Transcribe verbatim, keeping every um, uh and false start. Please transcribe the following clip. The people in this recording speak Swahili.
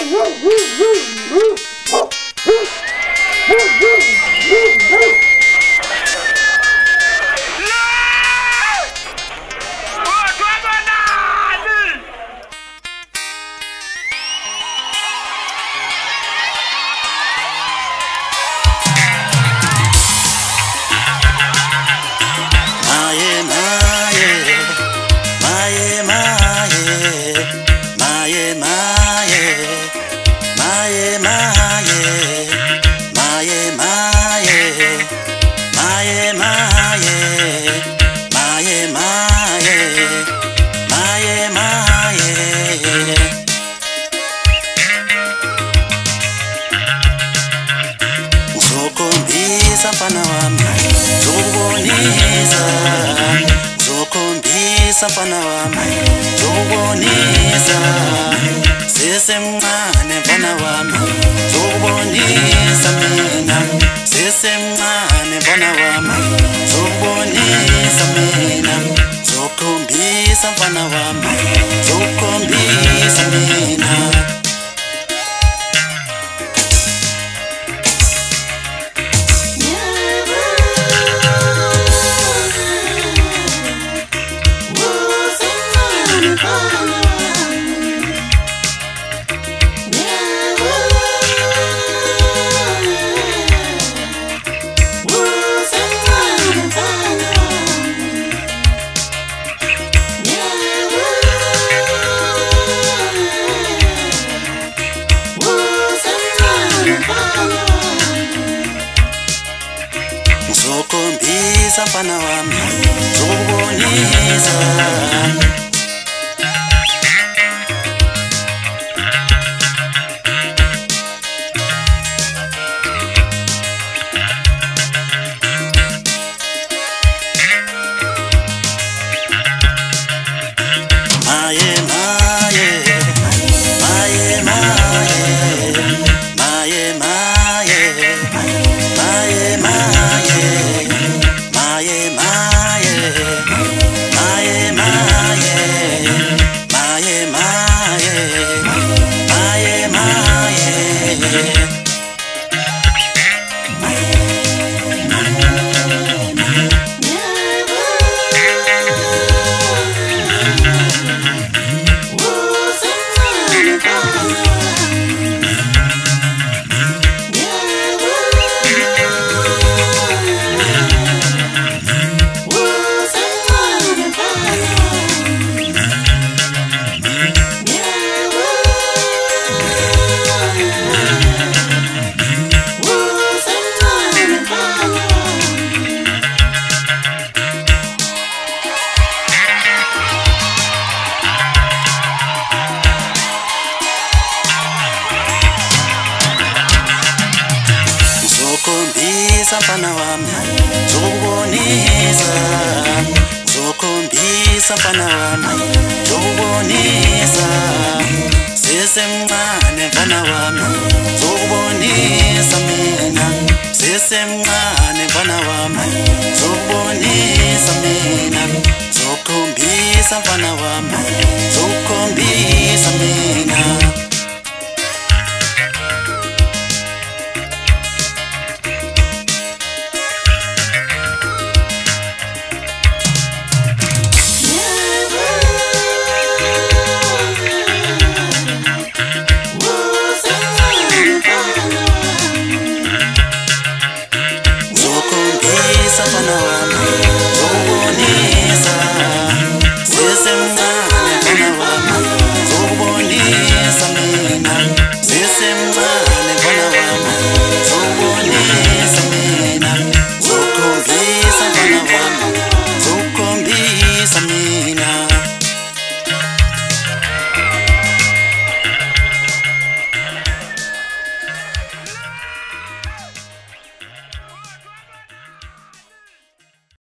Mfana wami zokubonisa sisemncane mfana wami zokubonisa mina sisemncane mfana wami zokubonisa mina zokukhombisa mfana wami zokukhombisa mina zokukhombisa mfana wami zokubonisa maye maye maye maye maye maye maye zokukhombisa mfana wami zokubonisa zokukhombisa mfana wami zokubonisa sisemncane mfana wami zokubonisa mina sisemncane mfana wami zokubonisa mina zokukhombisa mfana wami zokukhombisa mina zokubonisa mfana wami zokubonisa sisemncane